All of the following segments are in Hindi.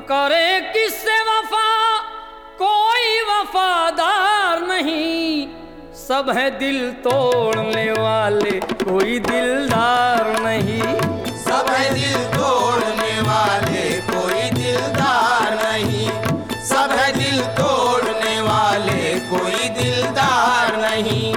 करे किससे वफा, कोई वफादार नहीं। सब है दिल तोड़ने वाले, कोई दिलदार नहीं। सब है दिल तोड़ने वाले, कोई दिलदार नहीं। सब है दिल तोड़ने वाले, कोई दिलदार नहीं।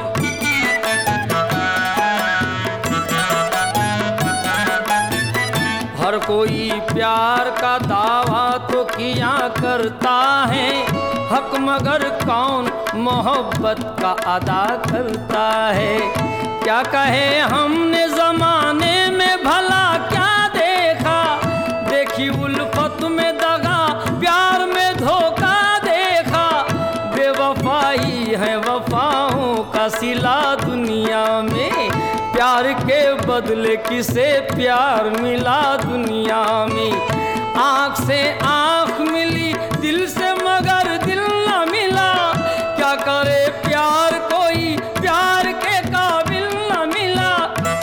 हर कोई प्यार का दावा तो किया करता है, हक मगर कौन मोहब्बत का अदा करता है। क्या कहे हमने ज़माने में भला क्या देखा, देखी उल्फत में दगा, प्यार में धोखा देखा। बेवफाई है वफाओं का सिला दुनिया में, प्यार के बदले किसे प्यार मिला दुनिया में। आँख से आँख मिली, दिल से मगर दिल न मिला। क्या करे प्यार, कोई प्यार के काबिल न मिला।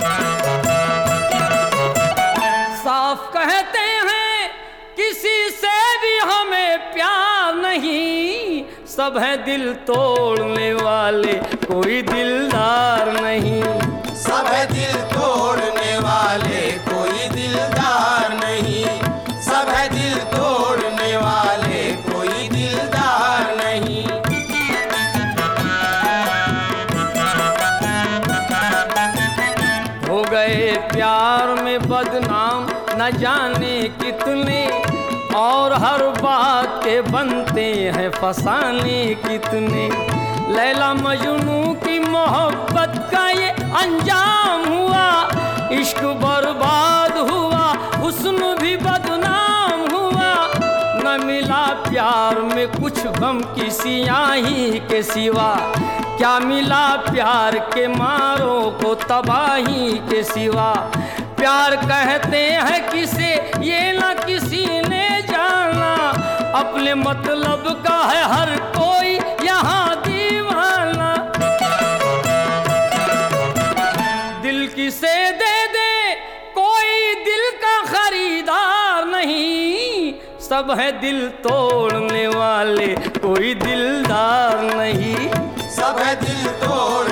साफ कहते हैं किसी से भी हमें प्यार नहीं। सब है दिल तोड़ने वाले, कोई दिलदार नहीं। सब है दिल तोड़ने वाले, कोई दिलदार नहीं। सब है दिल तोड़ने वाले, कोई दिलदार नहीं। हो गए प्यार में बदनाम न जाने कितने, और हर बात के बनते हैं फसाने कितने। लैला मजनू की मोहब्बत का ये अंजाम हुआ, इश्क बर्बाद हुआ, हुस्न भी बदनाम हुआ। न मिला प्यार में कुछ गम की सियाही के सिवा, क्या मिला प्यार के मारों को तबाही के सिवा। प्यार कहते हैं किसे ये न किसी ने जाना, अपने मतलब का है हर कोई यहाँ दीवाना। दिल किसे दे दे, कोई दिल का खरीदार नहीं। सब है दिल तोड़ने वाले, कोई दिलदार नहीं। सब है दिल तोड़